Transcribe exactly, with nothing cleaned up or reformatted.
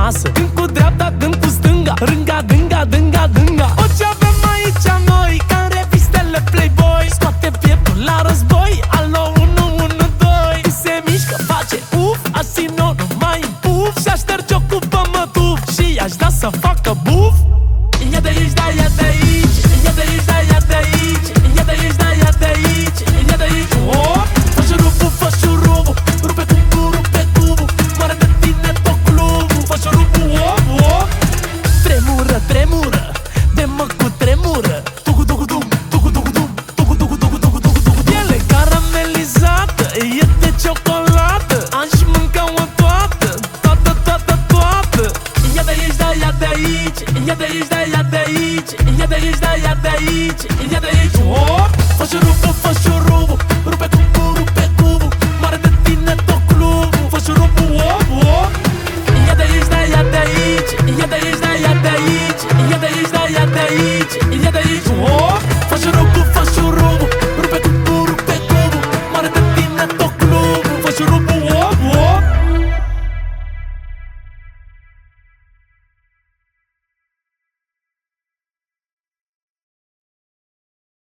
masă. Dând cu dreapta, dând cu stânga, rânga, dânga, dânga, dânga. O ce avem aici noi, ca în revistele Playboy. Scoate pieptul la război, alo unu unu doi. Se mișcă, face uf, asino numai în puf. Și-aș șterge-o cu pămătuf și i-aș da să facă buf. Ia de aici, da, ia de aici. Ia de aici, da, ia de aici. Ia de aici, da, ia de aici. Ia de aici, oh. Fă șurubul, fă șurubul, rupe cubul, rupe cubul. Moare de tine tot clubul. Fă șurubul, oh, oh. Tremură, tremură, de mă cu tremură. Tucu, tucu, tum, tucu, tucu, tum, tucu, tucu, tucu, tucu, tucu, tucu. Piele caramelizată, e de ciocolată. Aș mânca-o toată, toată, toată, toată. Ia de aici, da, ia de aici. Ia de aici, da, ia de aici. Ia de aici, da, ia de aici. Ia de aici, oh. Fă șurubul, fă șurubul, rupe cubul, rupe cubul. Moare de tine tot clubul. Fă șurubul, oh, oh. Ia de aici, da, ia de aici. Ia de aici, da, ia de aici. Ia de aici, da, ia de aici. Ia de aici, oh.